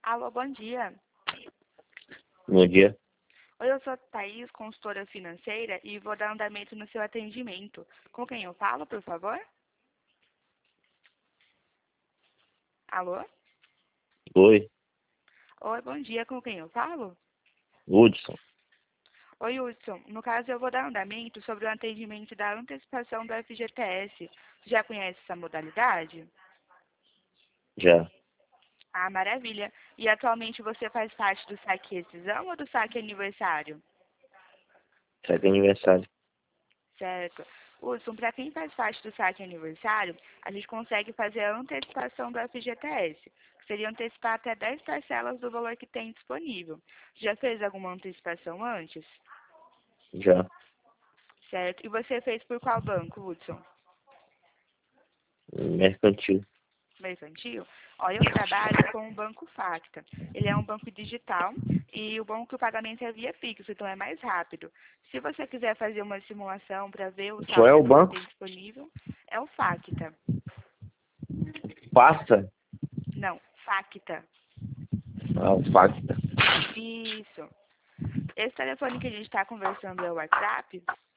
Alô, bom dia. Bom dia. Oi, eu sou a Thaís, consultora financeira, e vou dar andamento no seu atendimento. Com quem eu falo, por favor? Alô? Oi, Oi, bom dia, com quem eu falo? Hudson. Oi, Hudson. No caso, eu vou dar andamento sobre o atendimento da antecipação do FGTS. Você já conhece essa modalidade? Já. Ah, maravilha. E atualmente você faz parte do saque rescisão ou do saque aniversário? Segue aniversário. Certo. Hudson, para quem faz parte do saque aniversário, a gente consegue fazer a antecipação do FGTS, que seria antecipar até 10 parcelas do valor que tem disponível. Já fez alguma antecipação antes? Já. Certo. E você fez por qual banco, Hudson? Mercantil. Mercantil? Olha, eu trabalho com o Banco Facta. Ele é um banco digital e o bom é que o pagamento é via Pix, então é mais rápido. Se você quiser fazer uma simulação para ver o Qual saldo é o que você banco? tem disponível, é o Facta. Passa. Não, Facta. Ah, o Facta. Isso. Esse telefone que a gente está conversando é o WhatsApp?